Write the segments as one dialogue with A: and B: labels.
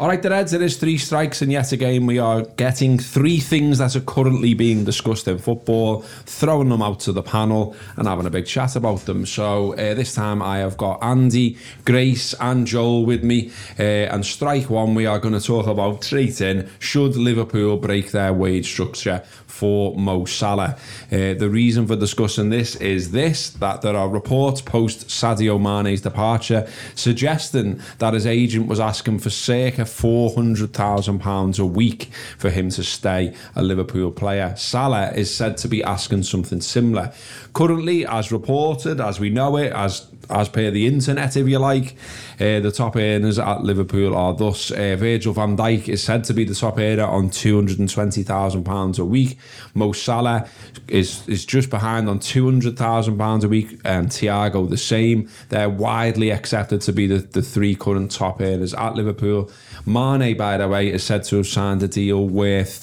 A: All right, the Reds, it is 3 strikes, and yet again we are getting 3 things that are currently being discussed in football, throwing them out to the panel and having a big chat about them. So this time I have got Andy, Grace and Joel with me, and strike 1 we are going to talk about straight in: should Liverpool break their wage structure for Mo Salah? The reason for discussing this is that there are reports post Sadio Mane's departure suggesting that his agent was asking for circa £400,000 a week for him to stay a Liverpool player. Salah is said to be asking something similar. Currently, as reported, as we know it, as per the internet, if you like, the top earners at Liverpool are thus: Virgil van Dijk is said to be the top earner on £220,000 a week. Mo Salah is just behind on £200,000 a week, and Thiago the same. They're widely accepted to be the 3 current top earners at Liverpool. Mane, by the way, is said to have signed a deal worth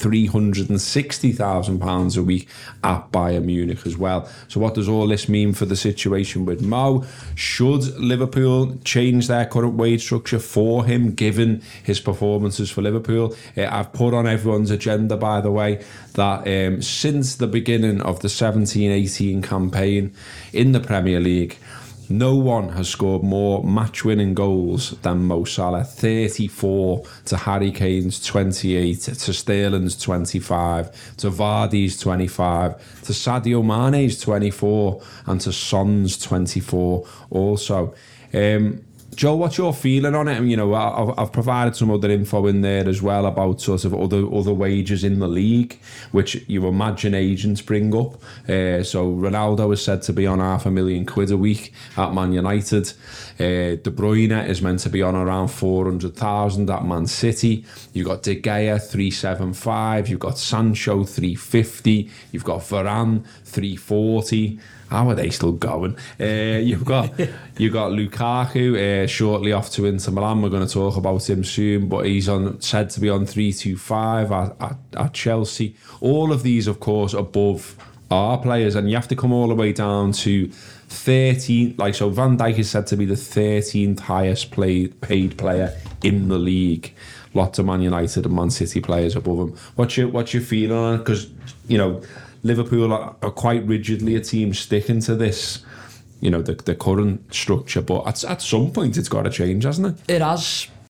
A: £360,000 a week at Bayern Munich as well. So what does all this mean for the situation with Mo? Should Liverpool change their current wage structure for him, given his performances for Liverpool? I've put on everyone's agenda, by the way, that since the beginning of the 17-18 campaign in the Premier League, no one has scored more match-winning goals than Mo Salah. 34 to Harry Kane's 28, to Sterling's 25, to Vardy's 25, to Sadio Mane's 24, and to Son's 24 also. Joe, what's your feeling on it? You know, I've provided some other info in there as well about sort of other wages in the league, which you imagine agents bring up. So Ronaldo is said to be on £500,000 a week at Man United. De Bruyne is meant to be on around 400,000 at Man City. You've got De Gea 375. You've got Sancho 350. You've got Varane 340. How are they still going? You've got Lukaku shortly off to Inter Milan. We're going to talk about him soon, but he's said to be on 325 at Chelsea. All of these, of course, above our players, and you have to come all the way down to 13. So Van Dijk is said to be the 13th highest paid player in the league. Lots of Man United and Man City players above him. What's your feeling on it? Because, you know, Liverpool are quite rigidly a team sticking to this, you know, the current structure. But at some point, it's got to change, hasn't it?
B: It has.